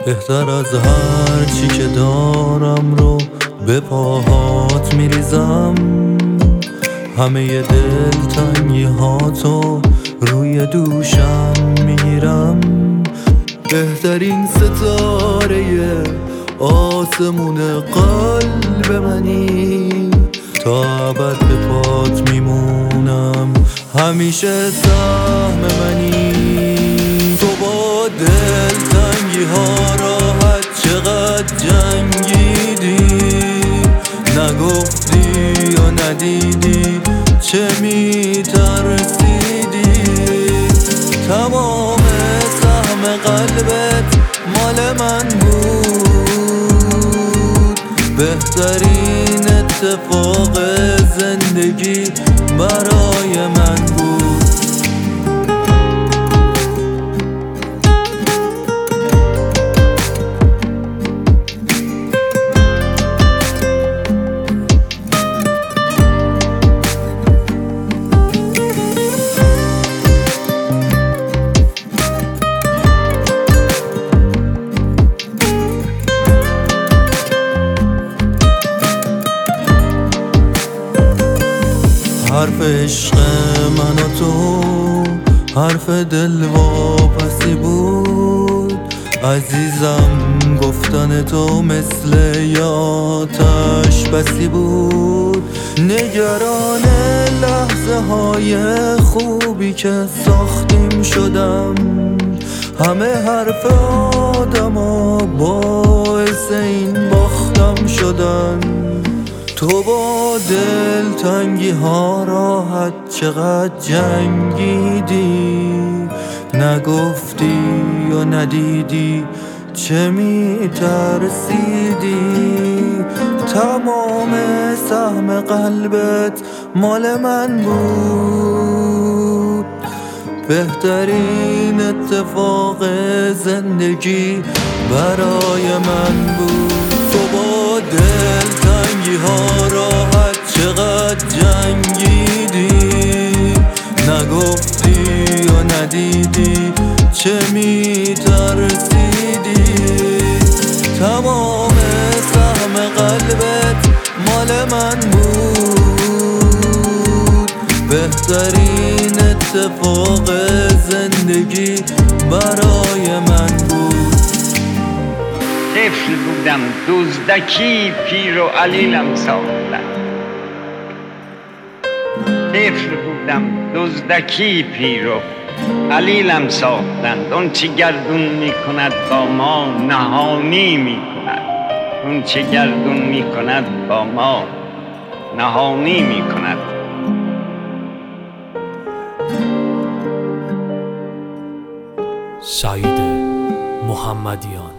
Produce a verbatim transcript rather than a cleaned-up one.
بهتر از هر چی که دارم رو به پاهات میریزم. همه دلتنگی هاتو روی دوشم میگیرم. بهترین ستاره آسمون قلب منی، تا ابد به پات میمونم، همیشه سهم منی. تو با دلتنگی ها راحت چقدر جنگیدی، نگفتی یا ندیدی چه میترسیدی. تمام سهم قلبت مال من بود، بهترین اتفاق زندگی برای من بود. حرف عشق من و تو حرف دل واپسی بود. عزیزم گفتن تو مثل یه آتش بسی بود. نگران لحظه های خوبی که ساختیم شدم، همه حرف آدم ها باعث این باختم شدن. تو با دلتنگی ها راحت چقدر جنگیدی، نگفتی یا ندیدی چه میترسیدی. تمام سهم قلبت مال من بود، بهترین اتفاق زندگی برای من بود. تو با دلتنگی ها راحت چقدر جنگیدی، نگفتی یا ندیدی چه میترسیدی. تمام سهم قلبت مال من بود، بهترین اتفاق زندگی برای من بود. طفل بودم دزدکی پیر و علیلم ساختن. طفل بودم دزدکی پیر و علیلم ساختند. اون چه گردون می کند با ما نهانی می کند. اون چه گردون می کند با ما نهانی می کند. سعید محمدیان.